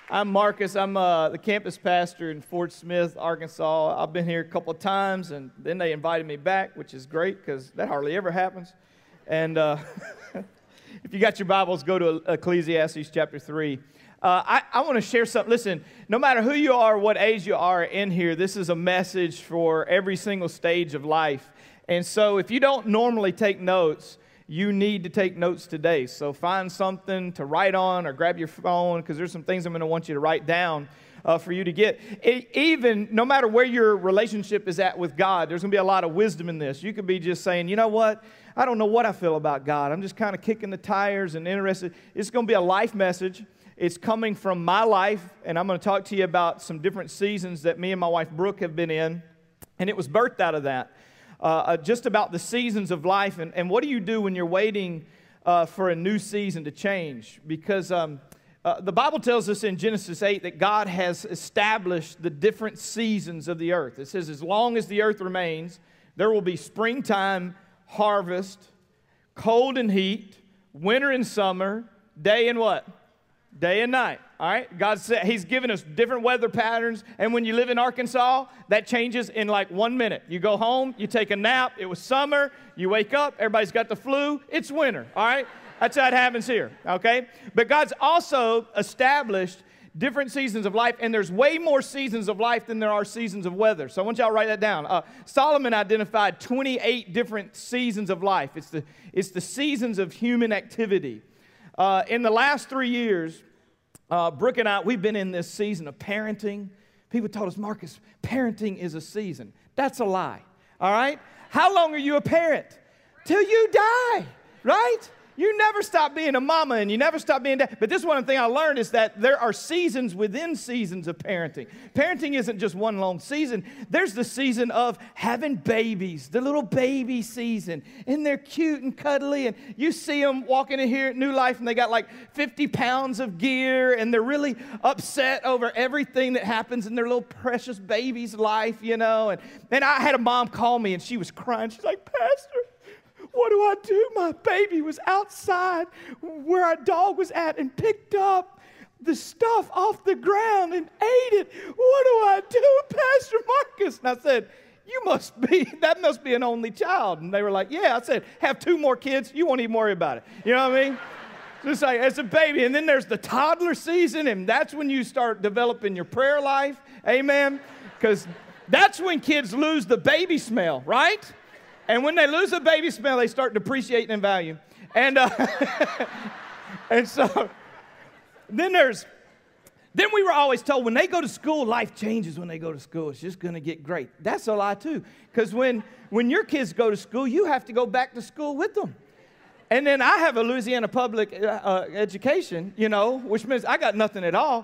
I'm Marcus. I'm the campus pastor in Fort Smith, Arkansas. I've been here a couple of times, and then they invited me back, which is great because that hardly ever happens. And if you got your Bibles, go to Ecclesiastes chapter 3. I want to share something. Listen, no matter who you are, what age you are in here, this is a message for every single stage of life. And so if you don't normally take notes, you need to take notes today. So find something to write on or grab your phone because there's some things I'm going to want you to write down for you to get. Even no matter where your relationship is at with God, there's going to be a lot of wisdom in this. You could be just saying, you know what? I don't know what I feel about God. I'm just kind of kicking the tires and interested. It's going to be a life message. It's coming from my life, and I'm going to talk to you about some different seasons that me and my wife Brooke have been in, and it was birthed out of that. Just about the seasons of life, and what do you do when you're waiting for a new season to change? Because the Bible tells us in Genesis 8 that God has established the different seasons of the earth. It says as long as the earth remains, there will be springtime, harvest, cold and heat, winter and summer, day and what? Day and night, all right? God said He's given us different weather patterns, and when you live in Arkansas, that changes in like 1 minute. You go home, you take a nap, it was summer, you wake up, everybody's got the flu, it's winter, all right? That's how it happens here, okay? But God's also established different seasons of life, and there's way more seasons of life than there are seasons of weather. So I want y'all to write that down. Solomon identified 28 different seasons of life. It's the seasons of human activity. In the last 3 years, Brooke and I, we've been in this season of parenting. People told us, Marcus, parenting is a season. That's a lie, all right? How long are you a parent? Till you die, right? You never stop being a mama and you never stop being dad. But this one thing I learned is that there are seasons within seasons of parenting. Parenting isn't just one long season. There's the season of having babies, the little baby season. And they're cute and cuddly. And you see them walking in here at New Life and they got like 50 pounds of gear. And they're really upset over everything that happens in their little precious baby's life, you know. And I had a mom call me and she was crying. She's like, Pastor, what do I do? My baby was outside where our dog was at and picked up the stuff off the ground and ate it. What do I do, Pastor Marcus? And I said, that must be an only child. And they were like, yeah. I said, have 2 more kids. You won't even worry about it. You know what I mean? Just like, it's a baby. And then there's the toddler season, and that's when you start developing your prayer life. Amen? Because that's when kids lose the baby smell, right? And when they lose the baby smell, they start depreciating in value. And and so then we were always told when they go to school, life changes when they go to school. It's just going to get great. That's a lie too. Because when your kids go to school, you have to go back to school with them. And then I have a Louisiana public education, you know, which means I got nothing at all.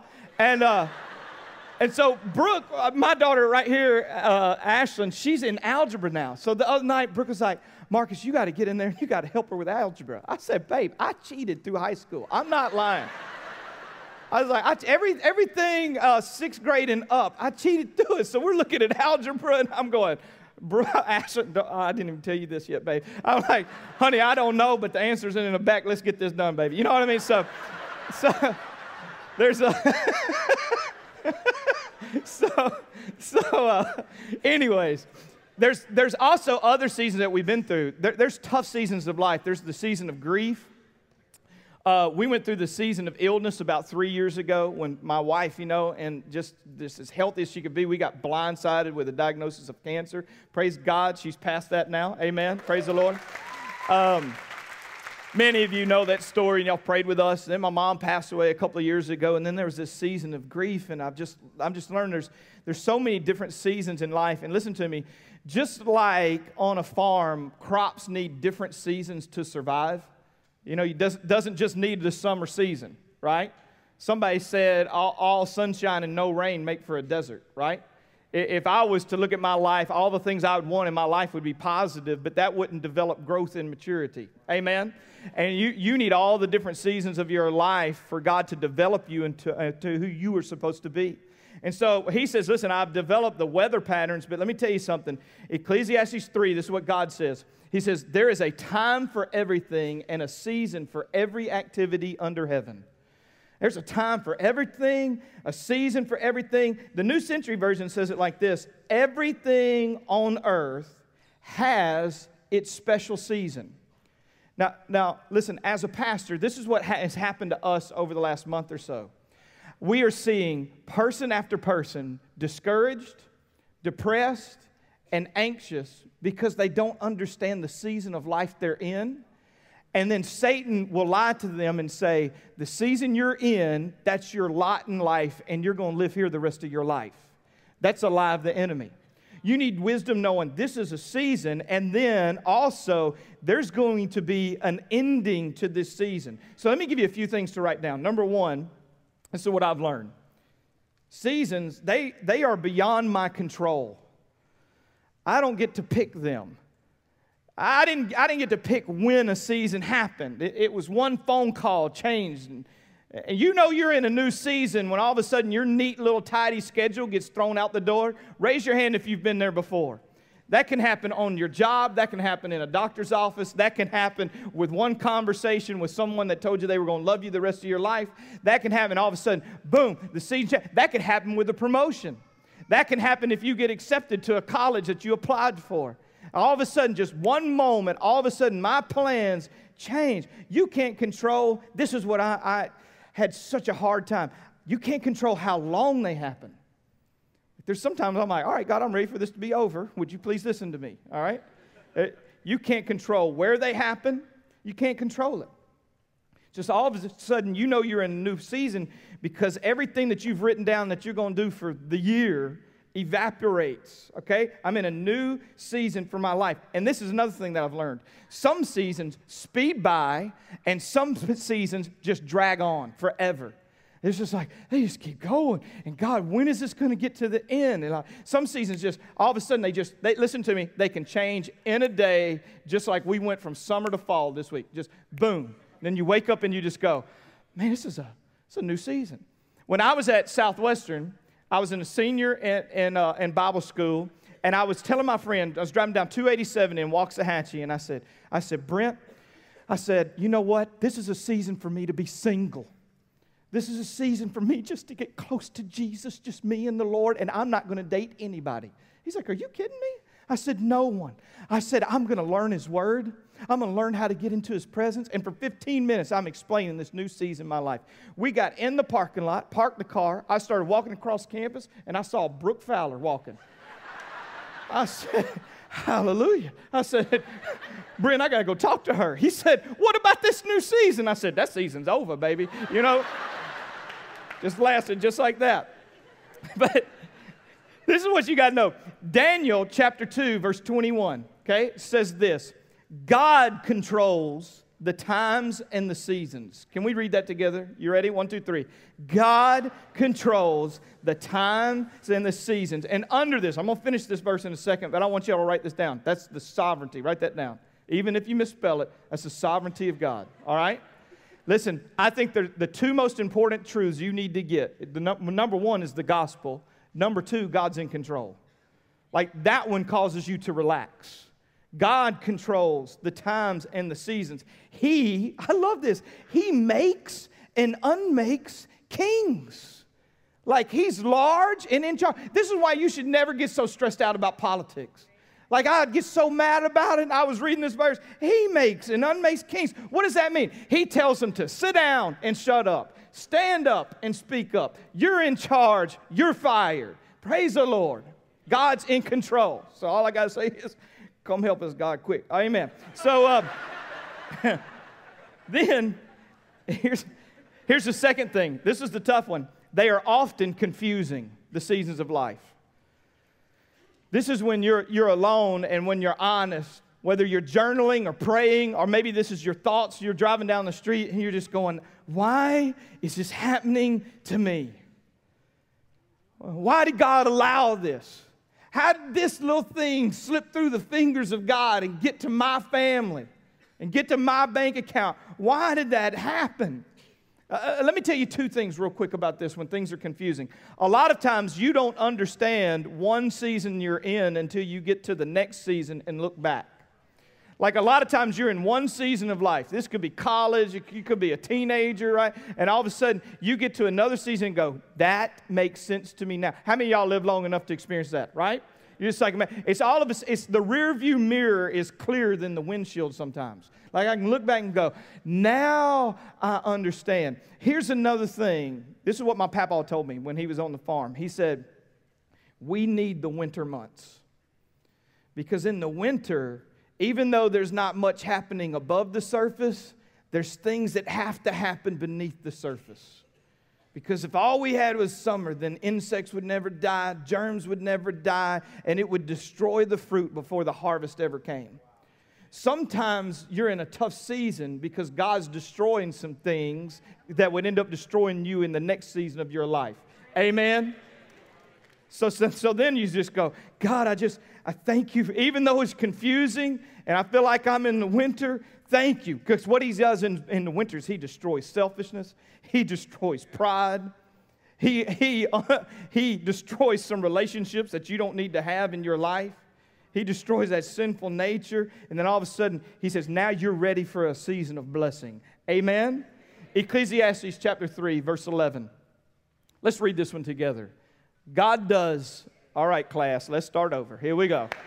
And so Brooke, my daughter right here, Ashlyn, she's in algebra now. So the other night, Brooke was like, Marcus, you got to get in there. You got to help her with algebra. I said, babe, I cheated through high school. I'm not lying. I was like, everything 6th grade and up, I cheated through it. So we're looking at algebra, and I'm going, bro, Ashlyn, I didn't even tell you this yet, babe. I'm like, honey, I don't know, but the answer's in the back. Let's get this done, baby. You know what I mean? So there's a... anyways, there's also other seasons that we've been through. There's tough seasons of life. There's the season of grief. We went through the season of illness about 3 years ago when my wife, you know, and just as healthy as she could be, we got blindsided with a diagnosis of cancer. Praise God, she's past that now. Amen. Praise the Lord. Many of you know that story, and y'all prayed with us. And then my mom passed away a couple of years ago, and then there was this season of grief, and I'm just learning there's so many different seasons in life. And listen to me, just like on a farm, crops need different seasons to survive. You know, it doesn't just need the summer season, right? Somebody said all sunshine and no rain make for a desert, right? If I was to look at my life, all the things I would want in my life would be positive, but that wouldn't develop growth and maturity. Amen? And you need all the different seasons of your life for God to develop you into to who you are supposed to be. And so he says, listen, I've developed the weather patterns, but let me tell you something. Ecclesiastes 3, this is what God says. He says, there is a time for everything and a season for every activity under heaven. There's a time for everything, a season for everything. The New Century Version says it like this: everything on earth has its special season. Now, listen, as a pastor, this is what has happened to us over the last month or so. We are seeing person after person discouraged, depressed, and anxious because they don't understand the season of life they're in. And then Satan will lie to them and say, the season you're in, that's your lot in life, and you're going to live here the rest of your life. That's a lie of the enemy. You need wisdom knowing this is a season, and then also there's going to be an ending to this season. So let me give you a few things to write down. Number one, this is what I've learned. Seasons, they are beyond my control. I don't get to pick them. I didn't get to pick when a season happened. It was one phone call changed. And you know you're in a new season when all of a sudden your neat little tidy schedule gets thrown out the door. Raise your hand if you've been there before. That can happen on your job. That can happen in a doctor's office. That can happen with one conversation with someone that told you they were going to love you the rest of your life. That can happen all of a sudden, boom, the season. That can happen with a promotion. That can happen if you get accepted to a college that you applied for. All of a sudden, just one moment, all of a sudden, my plans change. You can't control. This is what I had such a hard time. You can't control how long they happen. There's sometimes I'm like, all right, God, I'm ready for this to be over. Would you please listen to me? All right? You can't control where they happen. You can't control it. Just all of a sudden, you know you're in a new season because everything that you've written down that you're going to do for the year evaporates, okay? I'm in a new season for my life. And this is another thing that I've learned. Some seasons speed by, and some seasons just drag on forever. It's just like, they just keep going. And God, when is this going to get to the end? And some seasons just, all of a sudden, they listen to me, they can change in a day, just like we went from summer to fall this week. Just boom. Then you wake up and you just go, man, it's a new season. When I was at Southwestern, I was in a senior in Bible school, and I was telling my friend, I was driving down 287 in Waxahachie, and I said, Brent, I said, you know what? This is a season for me to be single. This is a season for me just to get close to Jesus, just me and the Lord, and I'm not going to date anybody. He's like, are you kidding me? I said, no one. I said, I'm going to learn His Word. I'm going to learn how to get into His presence. And for 15 minutes, I'm explaining this new season in my life. We got in the parking lot, parked the car. I started walking across campus, and I saw Brooke Fowler walking. I said, hallelujah. I said, Brent, I got to go talk to her. He said, what about this new season? I said, that season's over, baby. You know, just lasted just like that. But this is what you got to know. Daniel chapter 2, verse 21, okay, says this. God controls the times and the seasons. Can we read that together? You ready? 1, 2, 3. God controls the times and the seasons. And under this, I'm going to finish this verse in a second, but I want you all to write this down. That's the sovereignty. Write that down. Even if you misspell it, that's the sovereignty of God. All right? Listen, I think the two most important truths you need to get. Number one is the gospel. Number two, God's in control. Like that one causes you to relax. God controls the times and the seasons. I love this, He makes and unmakes kings. Like He's large and in charge. This is why you should never get so stressed out about politics. Like I'd get so mad about it, and I was reading this verse. He makes and unmakes kings. What does that mean? He tells them to sit down and shut up. Stand up and speak up. You're in charge. You're fired. Praise the Lord. God's in control. So all I got to say is, come help us, God, quick. Amen. So then, here's the second thing. This is the tough one. They are often confusing, the seasons of life. This is when you're alone and when you're honest, whether you're journaling or praying, or maybe this is your thoughts. You're driving down the street and you're just going, why is this happening to me? Why did God allow this? How did this little thing slip through the fingers of God and get to my family and get to my bank account? Why did that happen? Let me tell you two things real quick about this when things are confusing. A lot of times you don't understand one season you're in until you get to the next season and look back. Like a lot of times you're in one season of life. This could be college. You could be a teenager, right? And all of a sudden you get to another season and go, that makes sense to me now. How many of y'all live long enough to experience that, right? You're just like, man, it's all of us. It's the rear view mirror is clearer than the windshield sometimes. Like I can look back and go, now I understand. Here's another thing. This is what my papa told me when he was on the farm. He said, we need the winter months. Because in the winter, even though there's not much happening above the surface, there's things that have to happen beneath the surface. Because if all we had was summer, then insects would never die, germs would never die, and it would destroy the fruit before the harvest ever came. Sometimes you're in a tough season because God's destroying some things that would end up destroying you in the next season of your life. Amen? So then you just go, God, I thank you. Even though it's confusing and I feel like I'm in the winter, thank you. Because what he does in the winter is he destroys selfishness. He destroys pride. He destroys some relationships that you don't need to have in your life. He destroys that sinful nature. And then all of a sudden, he says, now you're ready for a season of blessing. Amen? Ecclesiastes chapter 3, verse 11. Let's read this one together. God does, all right, class, let's start over. Here we go.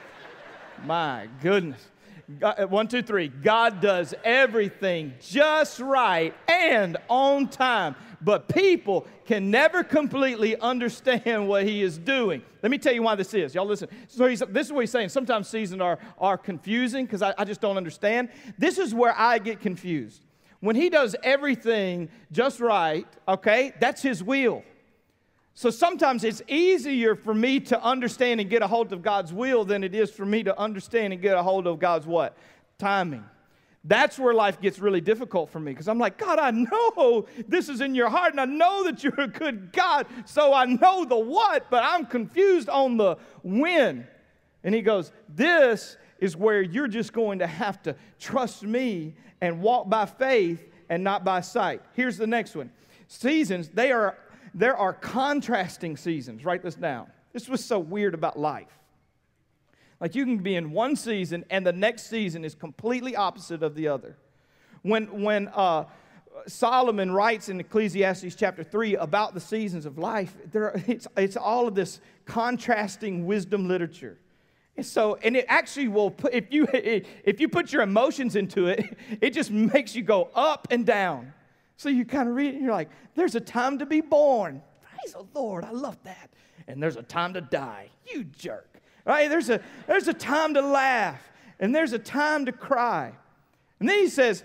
My goodness. God, 1, 2, 3. God does everything just right and on time, but people can never completely understand what he is doing. Let me tell you why this is. Y'all listen. So this is what he's saying. Sometimes seasons are confusing because I just don't understand. This is where I get confused. When he does everything just right, okay, that's his will. So sometimes it's easier for me to understand and get a hold of God's will than it is for me to understand and get a hold of God's what? Timing. That's where life gets really difficult for me because I'm like, God, I know this is in your heart and I know that you're a good God, so I know the what, but I'm confused on the when. And he goes, this is where you're just going to have to trust me and walk by faith and not by sight. Here's the next one. Seasons, there are contrasting seasons. Write this down. This was so weird about life. Like you can be in one season and the next season is completely opposite of the other. When Solomon writes in Ecclesiastes chapter 3 about the seasons of life, it's all of this contrasting wisdom literature. And it actually will put, if you put your emotions into it, it just makes you go up and down. So you kind of read it and you're like, there's a time to be born. Praise the Lord, I love that. And there's a time to die. You jerk. Right? There's a time to laugh. And there's a time to cry. And then he says,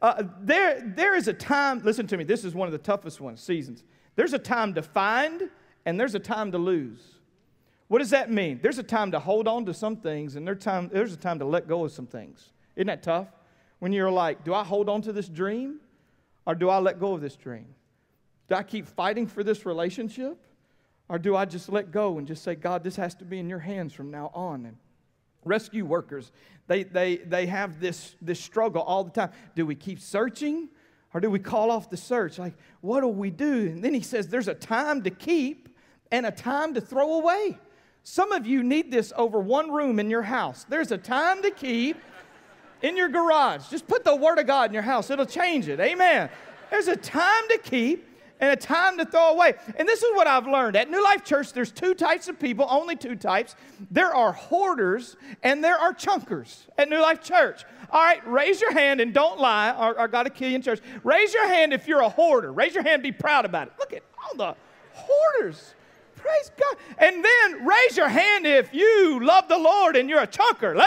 there is a time, listen to me, this is one of the toughest ones, seasons. There's a time to find and there's a time to lose. What does that mean? There's a time to hold on to some things and there's a time to let go of some things. Isn't that tough? When you're like, do I hold on to this dream? Or do I let go of this dream? Do I keep fighting for this relationship? Or do I just let go and just say, God, this has to be in your hands from now on? And rescue workers, they have this struggle all the time. Do we keep searching? Or do we call off the search? Like, what do we do? And then he says there's a time to keep and a time to throw away. Some of you need this over one room in your house. There's a time to keep in your garage. Just put the Word of God in your house. It'll change it. Amen. There's a time to keep and a time to throw away. And this is what I've learned. At New Life Church, there's two types of people, only two types. There are hoarders and there are chunkers at New Life Church. All right, raise your hand and don't lie, or God will kill you in church. Raise your hand if you're a hoarder. Raise your hand and be proud about it. Look at all the hoarders. Praise God. And then raise your hand if you love the Lord and you're a chunker.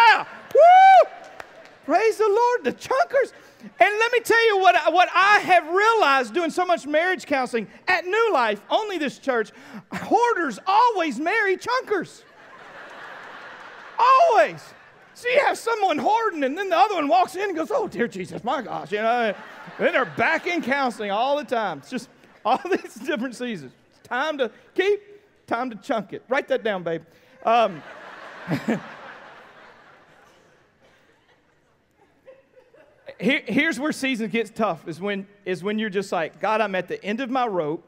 Woo! Praise the Lord, the chunkers. And let me tell you what I have realized doing so much marriage counseling at New Life, only this church, hoarders always marry chunkers. Always. So you have someone hoarding and then the other one walks in and goes, oh, dear Jesus, my gosh. You know, then they're back in counseling all the time. It's just all these different seasons. It's time to keep, time to chunk it. Write that down, babe. Here's where season gets tough, is when you're just like, God, I'm at the end of my rope,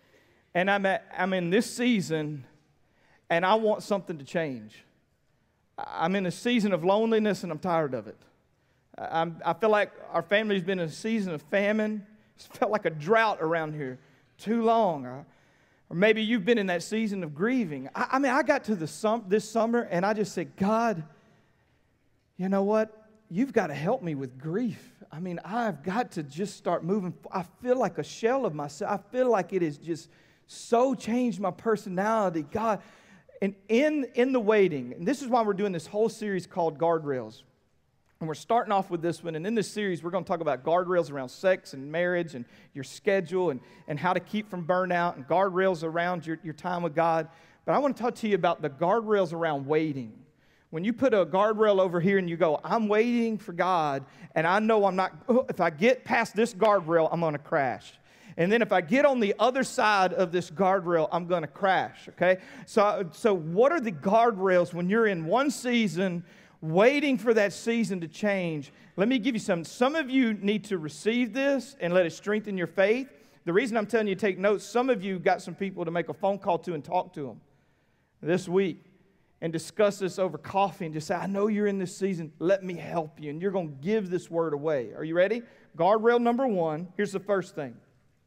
and I'm in this season, and I want something to change. I'm in a season of loneliness, and I'm tired of it. I feel like our family's been in a season of famine. It's felt like a drought around here too long. Or maybe you've been in that season of grieving. I mean, I got to this summer, and I just said, God, you know what? You've got to help me with grief. I mean, I've got to just start moving. I feel like a shell of myself. I feel like it has just so changed my personality. God, and in the waiting, and this is why we're doing this whole series called Guardrails. And we're starting off with this one. And in this series, we're going to talk about guardrails around sex and marriage and your schedule and how to keep from burnout and guardrails around your time with God. But I want to talk to you about the guardrails around waiting. When you put a guardrail over here and you go, I'm waiting for God, and I know I'm not, if I get past this guardrail, I'm going to crash. And then if I get on the other side of this guardrail, I'm going to crash, okay? So what are the guardrails when you're in one season waiting for that season to change? Let me give you some. Some of you need to receive this and let it strengthen your faith. The reason I'm telling you to take notes, some of you got some people to make a phone call to and talk to them this week and discuss this over coffee and just say, I know you're in this season. Let me help you. And you're going to give this word away. Are you ready? Guardrail number 1. Here's the first thing.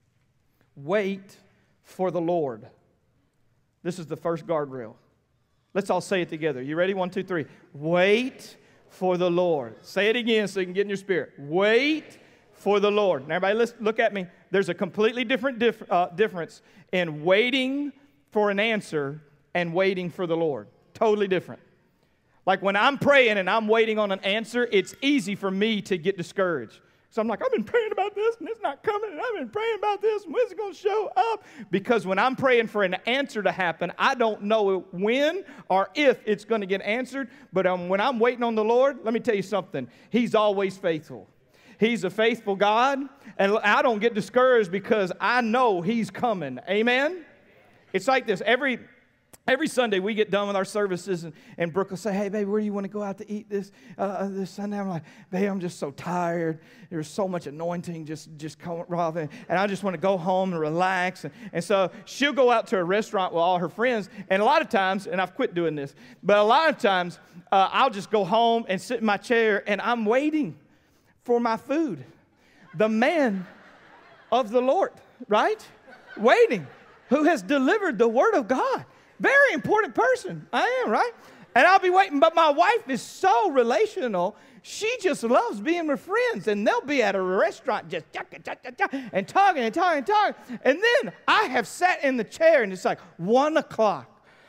Wait for the Lord. This is the first guardrail. Let's all say it together. You ready? 1, 2, 3. Wait for the Lord. Say it again so you can get in your spirit. Wait for the Lord. Now, everybody, listen, look at me. There's a completely different difference in waiting for an answer and waiting for the Lord. Totally different. Like when I'm praying and I'm waiting on an answer, it's easy for me to get discouraged. So I'm like, I've been praying about this, and it's not coming, and I've been praying about this, and when's it going to show up? Because when I'm praying for an answer to happen, I don't know when or if it's going to get answered. But when I'm waiting on the Lord, let me tell you something. He's always faithful. He's a faithful God, and I don't get discouraged because I know He's coming. Amen? It's like this. Every Sunday we get done with our services, and Brooke will say, hey, baby, where do you want to go out to eat this Sunday? I'm like, babe, I'm just so tired. There's so much anointing just coming, and I just want to go home and relax. And so she'll go out to a restaurant with all her friends, and a lot of times, and I've quit doing this, but a lot of times I'll just go home and sit in my chair, and I'm waiting for my food. The man of the Lord, right? Waiting, who has delivered the word of God. Very important person. I am, right? And I'll be waiting. But my wife is so relational. She just loves being with friends. And they'll be at a restaurant just and talking and talking and talking. And then I have sat in the chair and it's like 1 o'clock,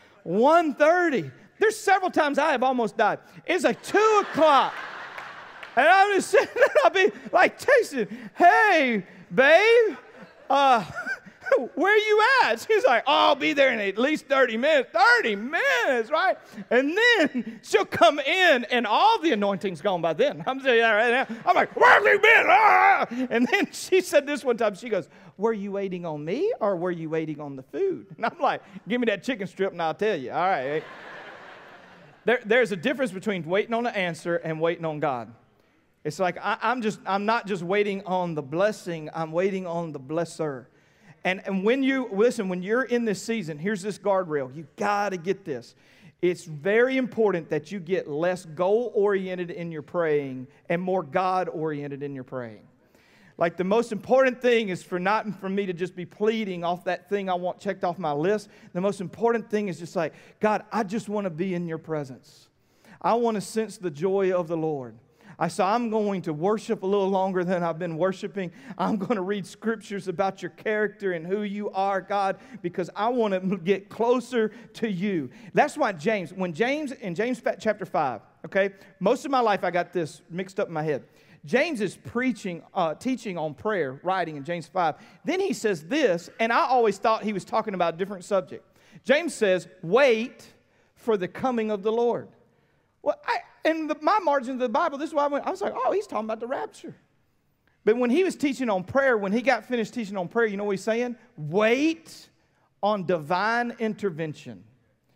1:30. There's several times I have almost died. It's like 2 o'clock. And I'm just sitting there. I'll be like texting, hey, babe, where you at? She's like, oh, I'll be there in at least 30 minutes. 30 minutes, right? And then she'll come in, and all the anointing's gone by then. I'm saying that right now. I'm like, where have you been? Ah! And then she said this one time. She goes, were you waiting on me, or were you waiting on the food? And I'm like, give me that chicken strip, and I'll tell you. All right. There's a difference between waiting on the answer and waiting on God. It's like I'm not just waiting on the blessing. I'm waiting on the blesser. And when you're in this season, here's this guardrail. You got to get this. It's very important that you get less goal-oriented in your praying and more God-oriented in your praying. Like the most important thing is for me to just be pleading off that thing I want checked off my list. The most important thing is just like, God, I just want to be in your presence. I want to sense the joy of the Lord. I'm going to worship a little longer than I've been worshiping. I'm going to read scriptures about your character and who you are, God, because I want to get closer to you. That's why in James chapter 5, okay, most of my life I got this mixed up in my head. James is teaching on prayer, writing in James 5. Then he says this, and I always thought he was talking about a different subject. James says, wait for the coming of the Lord. Well, in my margin of the Bible, this is why I was like, oh, he's talking about the rapture. But when he was teaching on prayer, when he got finished teaching on prayer, you know what he's saying? Wait on divine intervention.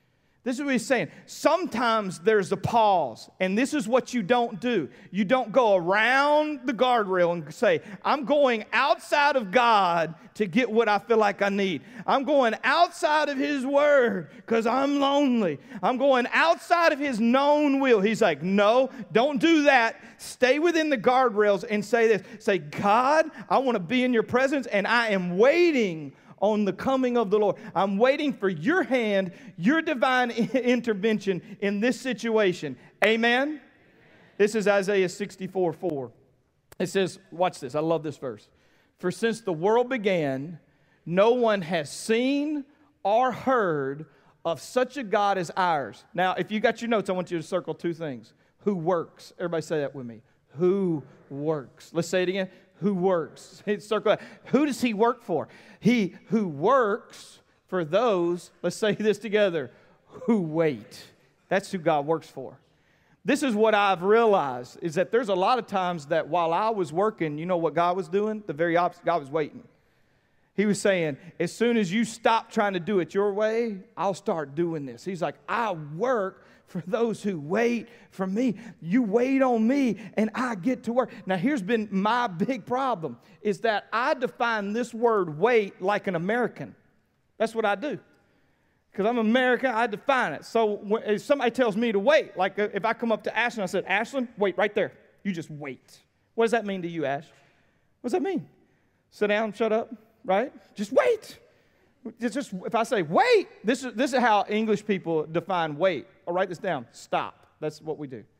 This is what he's saying. Sometimes there's a pause, and this is what you don't do. You don't go around the guardrail and say, I'm going outside of God to get what I feel like I need. I'm going outside of His Word because I'm lonely. I'm going outside of His known will. He's like, no, don't do that. Stay within the guardrails and say this. Say, God, I want to be in your presence, and I am waiting on the coming of the Lord. I'm waiting for your hand, your divine intervention in this situation. Amen? This is Isaiah 64:4. It says, watch this. I love this verse. For since the world began, no one has seen or heard of such a God as ours. Now, if you got your notes, I want you to circle two things. Who works? Everybody say that with me. Who works? Let's say it again. Who works? Circle that. Who does He work for? He who works for those, let's say this together, who wait. That's who God works for. This is what I've realized, is that there's a lot of times that while I was working, you know what God was doing? The very opposite. God was waiting. He was saying, as soon as you stop trying to do it your way, I'll start doing this. He's like, I work for those who wait for me. You wait on me, and I get to work. Now, here's been my big problem, is that I define this word wait like an American. That's what I do. Because I'm American, I define it. So if somebody tells me to wait, like if I come up to Ashlyn, I said, Ashlyn, wait right there. You just wait. What does that mean to you, Ash? What does that mean? Sit down, shut up, right? Just wait. It's just, if I say wait, this is how English people define wait. I'll write this down. Stop. That's what we do.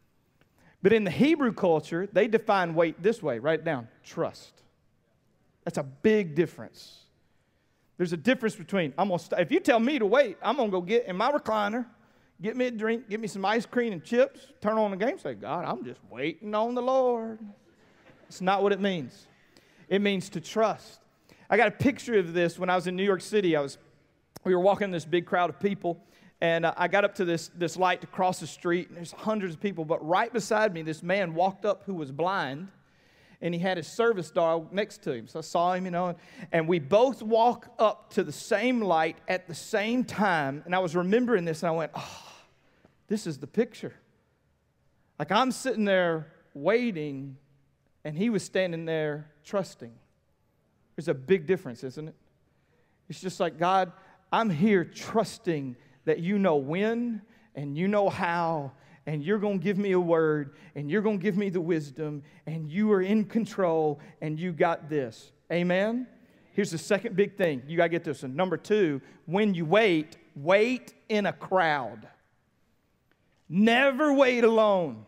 But in the Hebrew culture, they define wait this way. Write it down. Trust. That's a big difference. There's a difference between, if you tell me to wait, I'm going to go get in my recliner, get me a drink, get me some ice cream and chips, turn on the game, say, God, I'm just waiting on the Lord. It's not what it means. It means to trust. I got a picture of this when I was in New York City. We were walking this big crowd of people, and I got up to this light to cross the street, and there's hundreds of people. But right beside me, this man walked up who was blind, and he had his service dog next to him. So I saw him, and we both walked up to the same light at the same time. And I was remembering this, and I went, oh, this is the picture. Like I'm sitting there waiting, and he was standing there trusting. There's a big difference, isn't it? It's just like, God, I'm here trusting that you know when and you know how, and you're going to give me a word, and you're going to give me the wisdom, and you are in control, and you got this. Amen? Here's the second big thing. You got to get this one. Number 2, when you wait, wait in a crowd. Never wait alone.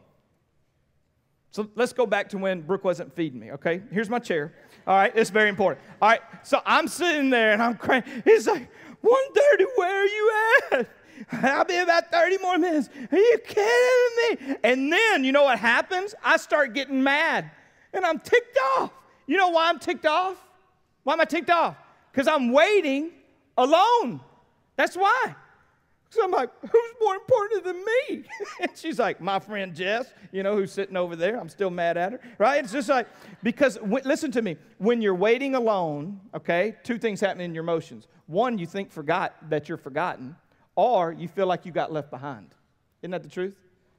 So let's go back to when Brooke wasn't feeding me, okay? Here's my chair. All right, it's very important. All right, so I'm sitting there, and I'm crying. He's like, 1:30, where are you at? I'll be about 30 more minutes. Are you kidding me? And then, you know what happens? I start getting mad, and I'm ticked off. You know why I'm ticked off? Why am I ticked off? Because I'm waiting alone. That's why. So I'm like, who's more important than me? And she's like, my friend Jess, who's sitting over there. I'm still mad at her, right? It's just like, because, listen to me, when you're waiting alone, okay, 2 things happen in your emotions. One, you think that you're forgotten, or you feel like you got left behind. Isn't that the truth?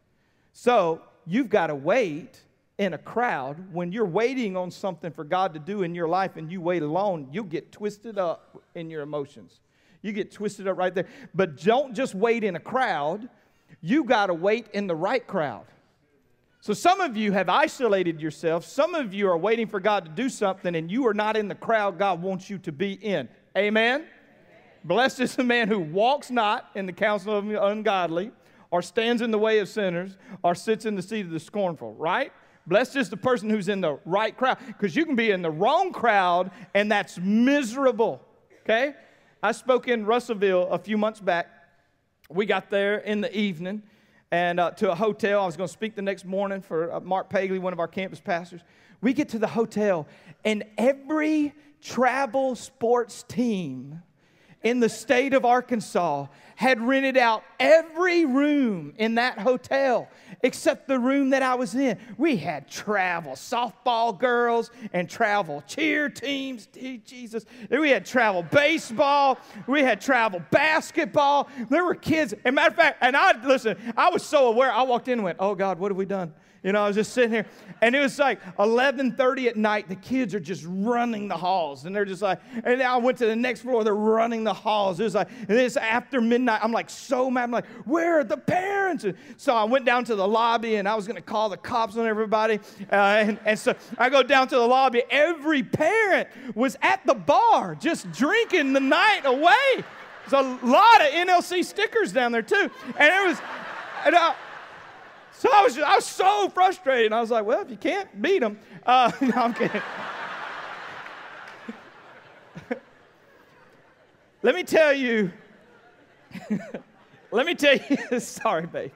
So you've got to wait in a crowd. When you're waiting on something for God to do in your life and you wait alone, you'll get twisted up in your emotions. You get twisted up right there. But don't just wait in a crowd. You got to wait in the right crowd. So some of you have isolated yourself. Some of you are waiting for God to do something, and you are not in the crowd God wants you to be in. Amen? Blessed is the man who walks not in the counsel of the ungodly, or stands in the way of sinners, or sits in the seat of the scornful, right? Blessed is the person who's in the right crowd, because you can be in the wrong crowd, and that's miserable, okay? I spoke in Russellville a few months back. We got there in the evening and to a hotel. I was going to speak the next morning for Mark Pagley, one of our campus pastors. We get to the hotel, and every travel sports team in the state of Arkansas had rented out every room in that hotel except the room that I was in. We had travel softball girls and travel cheer teams. Jesus. We had travel baseball. We had travel basketball. There were kids. As a matter of fact, and I was so aware. I walked in and went, oh God, what have we done? You know, I was just sitting here, and it was like 11:30 at night. The kids are just running the halls, and they're just like, and then I went to the next floor. They're running the halls. It was like, and it's after midnight. I'm like so mad. I'm like, where are the parents? And so I went down to the lobby, and I was going to call the cops on everybody. And so I go down to the lobby. Every parent was at the bar just drinking the night away. There's a lot of NLC stickers down there, too. And it was... So I was so frustrated. And I was like, well, if you can't beat them. No, I'm kidding. Let me tell you, sorry, babe.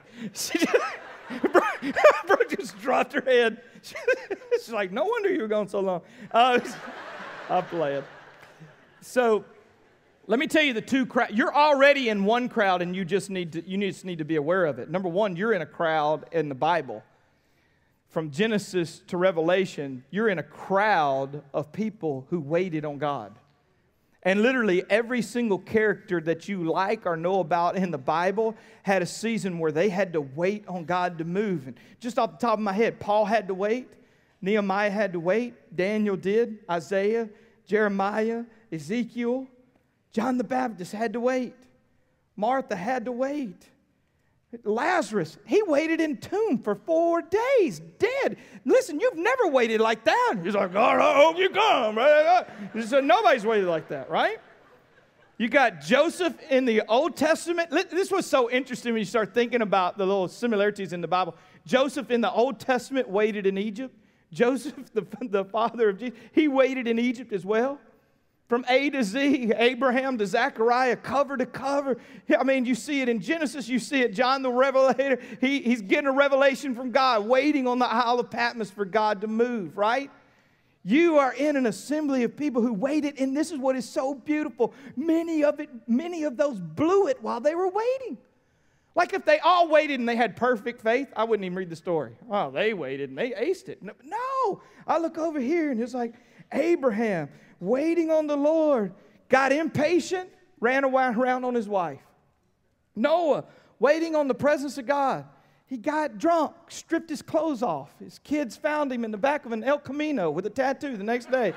Brooke just dropped her head. She's like, no wonder you were gone so long. I'm playing. So let me tell you the two crowds. You're already in one crowd, and you just need to be aware of it. Number one, you're in a crowd in the Bible. From Genesis to Revelation, you're in a crowd of people who waited on God. And literally every single character that you like or know about in the Bible had a season where they had to wait on God to move. And just off the top of my head, Paul had to wait. Nehemiah had to wait. Daniel did. Isaiah, Jeremiah, Ezekiel. John the Baptist had to wait. Martha had to wait. Lazarus, he waited in tomb for 4 days, dead. Listen, you've never waited like that. He's like, God, I hope you come. So nobody's waited like that, right? You got Joseph in the Old Testament. This was so interesting when you start thinking about the little similarities in the Bible. Joseph in the Old Testament waited in Egypt. Joseph, the father of Jesus, he waited in Egypt as well. From A to Z, Abraham to Zechariah, cover to cover. I mean, you see it in Genesis. You see it, John the Revelator. He's getting a revelation from God, waiting on the Isle of Patmos for God to move, right? You are in an assembly of people who waited, and this is what is so beautiful. Many of those blew it while they were waiting. Like if they all waited and they had perfect faith, I wouldn't even read the story. Oh, they waited and they aced it. No, I look over here and it's like Abraham, waiting on the Lord, got impatient, ran around on his wife. Noah, waiting on the presence of God. He got drunk, stripped his clothes off. His kids found him in the back of an El Camino with a tattoo the next day.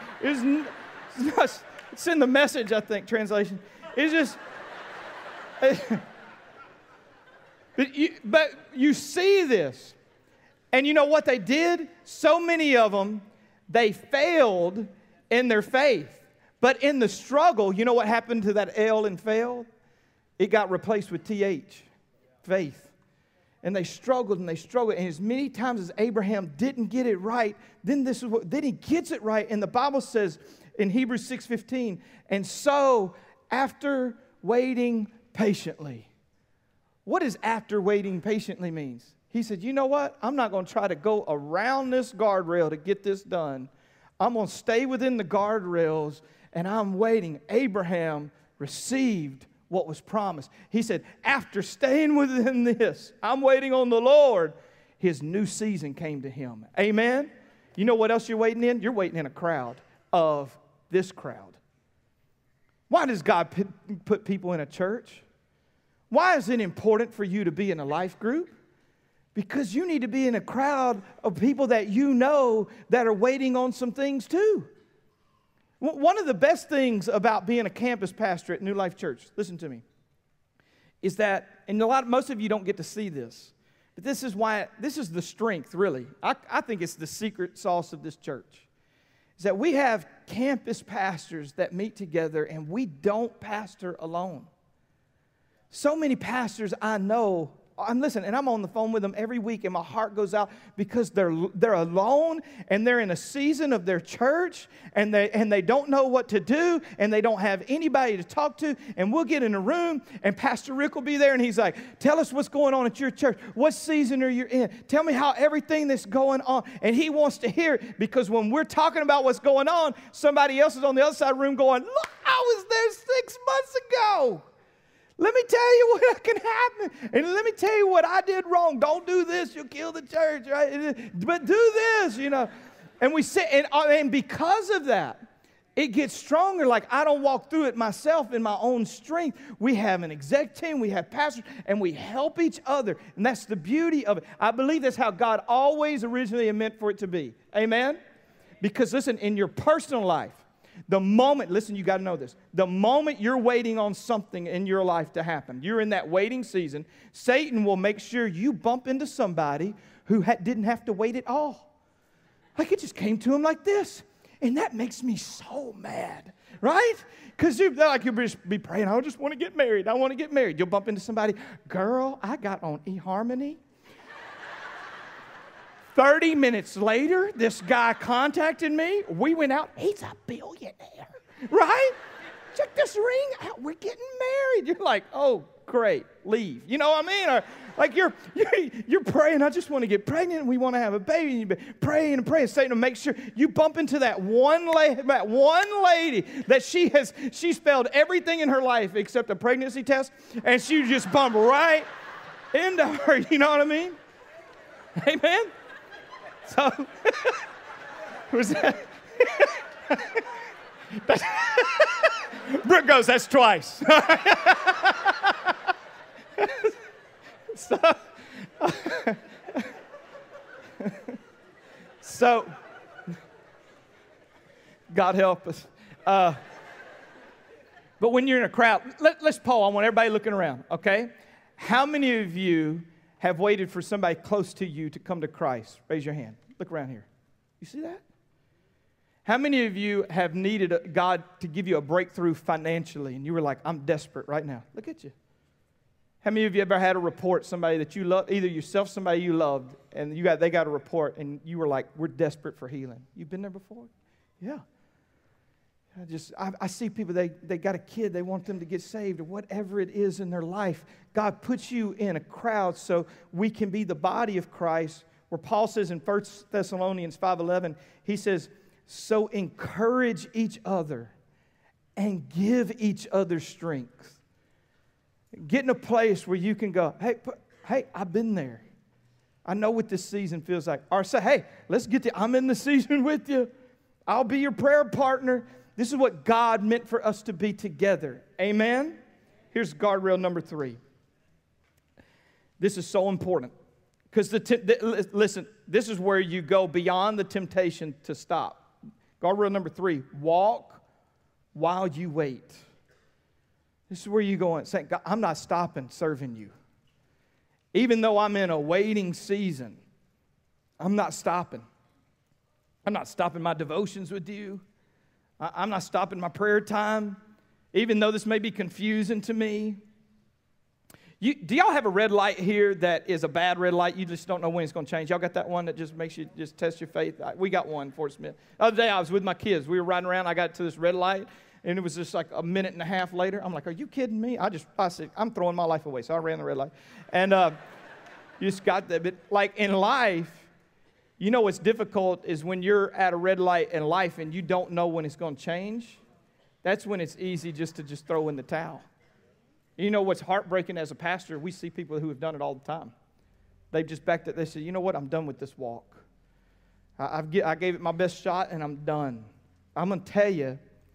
It's in the Message, I think, translation. It's just... But you see this. And you know what they did? So many of them, they failed in their faith. But in the struggle, you know what happened to that L in failed? It got replaced with TH, faith. And they struggled and they struggled. And as many times as Abraham didn't get it right, then he gets it right. And the Bible says in Hebrews 6:15, and so after waiting patiently. What does after waiting patiently means? He said, you know what? I'm not going to try to go around this guardrail to get this done. I'm going to stay within the guardrails, and I'm waiting. Abraham received what was promised. He said, after staying within this, I'm waiting on the Lord, his new season came to him. Amen? You know what else you're waiting in? You're waiting in a crowd of this crowd. Why does God put people in a church? Why is it important for you to be in a life group? Because you need to be in a crowd of people that you know that are waiting on some things too. One of the best things about being a campus pastor at New Life Church, listen to me, is that, and most of you don't get to see this, but this is the strength, really. I think it's the secret sauce of this church, is that we have campus pastors that meet together and we don't pastor alone. So many pastors I know, I'm on the phone with them every week, and my heart goes out because they're alone and they're in a season of their church and they don't know what to do and they don't have anybody to talk to. And we'll get in a room and Pastor Rick will be there and he's like, tell us what's going on at your church. What season are you in? Tell me how everything that's going on. And he wants to hear it because when we're talking about what's going on, somebody else is on the other side of the room going, look, I was there 6 months ago. Let me tell you what can happen. And let me tell you what I did wrong. Don't do this. You'll kill the church, right? But do this, you know. And we say, and because of that, it gets stronger. Like, I don't walk through it myself in my own strength. We have an exec team, we have pastors, and we help each other. And that's the beauty of it. I believe that's how God always originally meant for it to be. Amen? Because listen, in your personal life, the moment, listen, you got to know this. The moment you're waiting on something in your life to happen, you're in that waiting season, Satan will make sure you bump into somebody who didn't have to wait at all. Like, it just came to him like this. And that makes me so mad, right? Because you'll just be praying, I just want to get married. I want to get married. You'll bump into somebody, girl, I got on eHarmony. 30 minutes later, this guy contacted me. We went out. He's a billionaire, right? Check this ring out. We're getting married. You're like, oh, great, leave. You know what I mean? Or like you're praying, I just want to get pregnant, and we want to have a baby. And you've been praying and praying, Satan to make sure you bump into that one lady that she failed everything in her life except a pregnancy test, and she just bumped right into her. You know what I mean? Amen? So, was that? Brooke goes, that's twice. So, God help us. But when you're in a crowd, let's poll. I want everybody looking around, okay? How many of you have waited for somebody close to you to come to Christ? Raise your hand. Look around here. You see that? How many of you have needed God to give you a breakthrough financially, and you were like, I'm desperate right now? Look at you. How many of you ever had a report, somebody that you love, either yourself, somebody you loved, and they got a report, and you were like, we're desperate for healing? You've been there before? Yeah. I see people, they got a kid, they want them to get saved, or whatever it is in their life. God puts you in a crowd so we can be the body of Christ, where Paul says in 1 Thessalonians 5:11, he says, so encourage each other and give each other strength. Get in a place where you can go, hey, I've been there. I know what this season feels like. Or say, hey, I'm in the season with you. I'll be your prayer partner. This is what God meant for us to be together. Amen? Here's guardrail number 3. This is so important. Because, listen, this is where you go beyond the temptation to stop. Guardrail number 3, walk while you wait. This is where you go and say, God, I'm not stopping serving you. Even though I'm in a waiting season, I'm not stopping. I'm not stopping my devotions with you. I'm not stopping my prayer time, even though this may be confusing to me. Do y'all have a red light here that is a bad red light? You just don't know when it's going to change. Y'all got that one that just makes you just test your faith? We got one, Fort Smith. The other day I was with my kids. We were riding around. I got to this red light, and it was just like a minute and a half later. I'm like, are you kidding me? I said, I'm throwing my life away. So I ran the red light. And you just got that. But like in life, you know what's difficult is when you're at a red light in life and you don't know when it's going to change. That's when it's easy just to throw in the towel. You know what's heartbreaking as a pastor? We see people who have done it all the time. They've just backed it. They say, you know what? I'm done with this walk. I gave it my best shot, and I'm done. I'm going to tell you,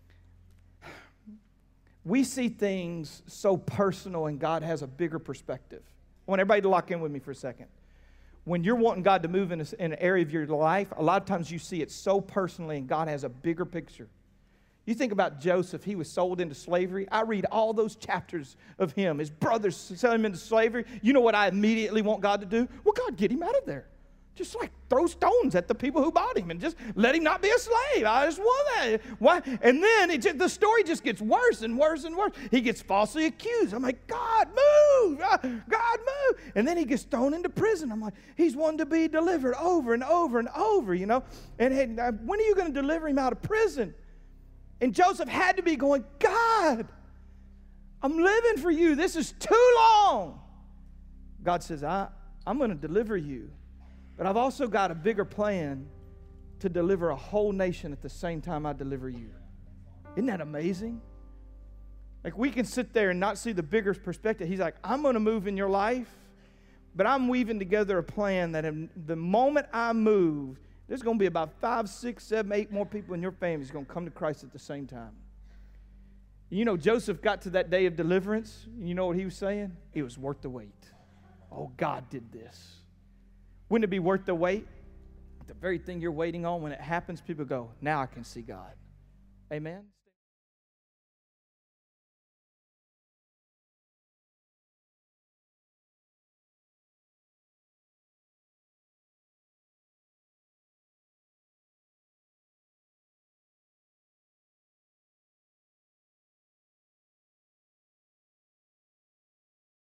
we see things so personal, and God has a bigger perspective. I want everybody to lock in with me for a second. When you're wanting God to move in an area of your life, a lot of times you see it so personally, and God has a bigger picture. You think about Joseph, he was sold into slavery. I read all those chapters of him. His brothers sell him into slavery. You know what I immediately want God to do? Well, God, get him out of there. Just like throw stones at the people who bought him and just let him not be a slave. I just want that. Why? And then the story just gets worse and worse and worse. He gets falsely accused. I'm like, God, move. God, move. And then he gets thrown into prison. I'm like, he's one to be delivered over and over and over, you know. And when are you going to deliver him out of prison? And Joseph had to be going, God, I'm living for you. This is too long. God says, I'm going to deliver you. But I've also got a bigger plan to deliver a whole nation at the same time I deliver you. Isn't that amazing? Like, we can sit there and not see the bigger perspective. He's like, I'm going to move in your life, but I'm weaving together a plan that in the moment I move, there's going to be about 5, 6, 7, 8 more people in your family who's going to come to Christ at the same time. You know, Joseph got to that day of deliverance. You know what he was saying? It was worth the wait. Oh, God did this. Wouldn't it be worth the wait? The very thing you're waiting on, when it happens, people go, now I can see God. Amen.